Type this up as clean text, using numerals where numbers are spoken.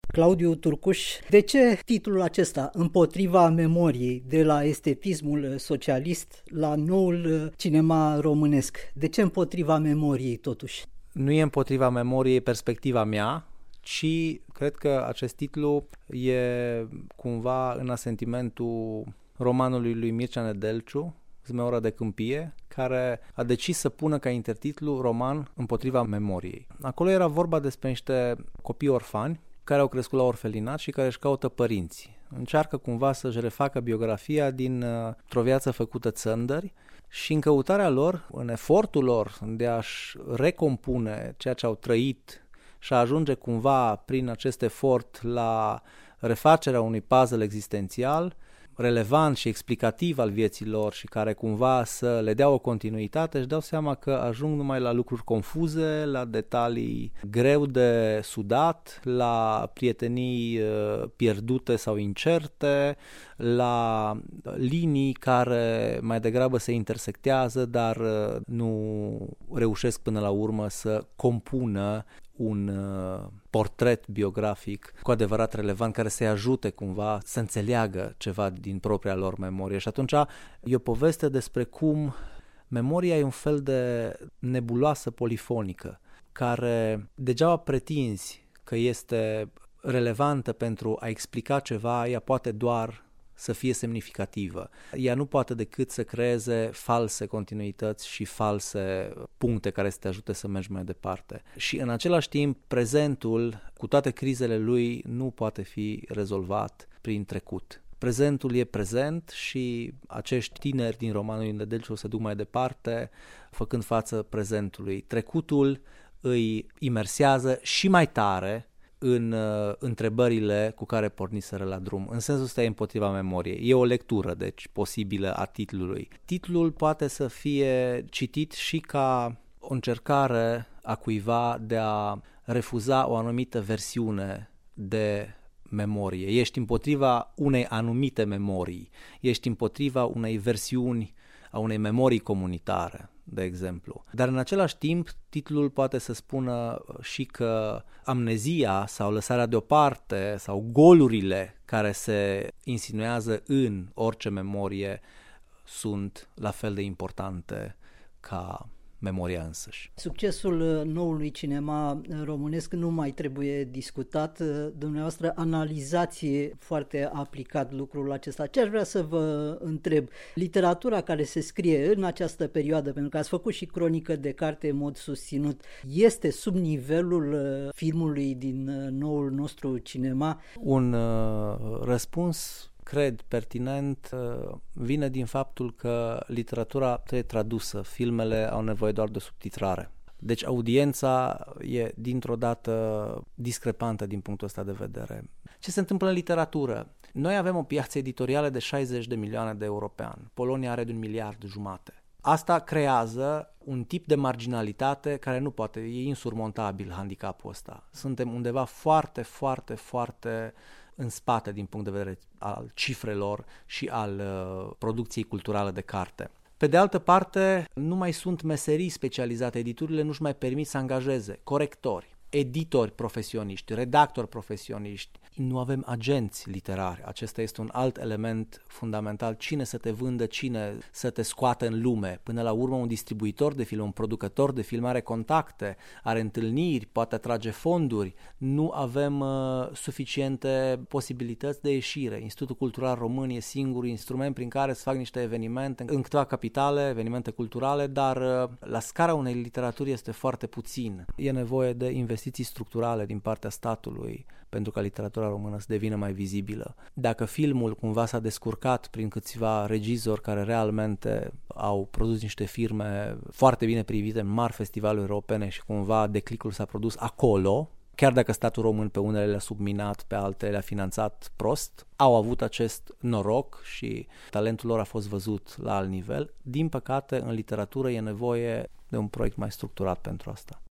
Claudiu Turcuș, de ce titlul acesta, Împotriva memoriei, de la estetismul socialist la noul cinema românesc? De ce împotriva memoriei totuși? Nu e împotriva memoriei perspectiva mea, ci cred că acest titlu e cumva în asentimentul romanului lui Mircea Nedelciu, Zmeaura de câmpie, care a decis să pună ca intertitlu roman Împotriva memoriei. Acolo era vorba despre niște copii orfani care au crescut la orfelinat și care își caută părinți. Încearcă cumva să-și refacă biografia dintr-o viață făcută țândări și în căutarea lor, în efortul lor de a-și recompune ceea ce au trăit și a ajunge cumva prin acest efort la refacerea unui puzzle existențial relevant și explicativ al vieții lor și care cumva să le dea o continuitate, își dau seama că ajung numai la lucruri confuze, la detalii greu de sudat, la prietenii pierdute sau incerte, la linii care mai degrabă se intersectează, dar nu reușesc până la urmă să compună un portret biografic cu adevărat relevant care să-i ajute cumva să înțeleagă ceva din propria lor memorie. Și atunci e o poveste despre cum memoria e un fel de nebuloasă polifonică care degeaba pretinzi că este relevantă pentru a explica ceva, ea poate doar să fie semnificativă. Ea nu poate decât să creeze false continuități și false puncte care să te ajute să mergi mai departe. Și în același timp, prezentul, cu toate crizele lui, nu poate fi rezolvat prin trecut. Prezentul e prezent și acești tineri din romanul Nedelciu se duc mai departe, făcând față prezentului. Trecutul îi imersează și mai tare în întrebările cu care porniseră la drum. În sensul ăsta e împotriva memoriei. E o lectură, deci, posibilă a titlului. Titlul poate să fie citit și ca o încercare a cuiva de a refuza o anumită versiune de memorie. Ești împotriva unei anumite memorii. Ești împotriva unei versiuni a unei memorii comunitare, de exemplu. Dar în același timp, titlul poate să spună și că amnezia sau lăsarea deoparte sau golurile care se insinuează în orice memorie sunt la fel de importante ca memoria însăși. Succesul noului cinema românesc nu mai trebuie discutat. Dumneavoastră analizați foarte aplicat lucrul acesta. Ce aș vrea să vă întreb? Literatura care se scrie în această perioadă, pentru că ați făcut și cronică de carte în mod susținut, este sub nivelul filmului din noul nostru cinema? Un răspuns cred pertinent vine din faptul că literatura trebuie tradusă, filmele au nevoie doar de subtitrare. Deci audiența e dintr-o dată discrepantă din punctul ăsta de vedere. Ce se întâmplă în literatură? Noi avem o piață editorială de 60 de milioane de euro pe an. Polonia are de 1,5 miliarde. Asta creează un tip de marginalitate care nu poate, e insurmontabil handicapul ăsta. Suntem undeva foarte, foarte, foarte în spate din punct de vedere al cifrelor și al producției culturale de carte. Pe de altă parte, nu mai sunt meserii specializate, editurile nu-și mai permit să angajeze corectori, editori profesioniști, redactori profesioniști. Nu avem agenți literari. Acesta este un alt element fundamental. Cine să te vândă, cine să te scoată în lume. Până la urmă, un distribuitor de film, un producător de film are contacte, are întâlniri, poate atrage fonduri. Nu avem suficiente posibilități de ieșire. Institutul Cultural Român e singurul instrument prin care se fac niște evenimente în câteva capitale, evenimente culturale, dar la scara unei literaturi este foarte puțin. E nevoie de investiții structurale din partea statului pentru ca literatura română să devină mai vizibilă. Dacă filmul cumva s-a descurcat prin câțiva regizori care realmente au produs niște filme foarte bine privite în mari festivaluri europene și cumva declicul s-a produs acolo, chiar dacă statul român pe unele le-a subminat, pe altele le-a finanțat prost, au avut acest noroc și talentul lor a fost văzut la alt nivel. Din păcate, în literatură e nevoie de un proiect mai structurat pentru asta.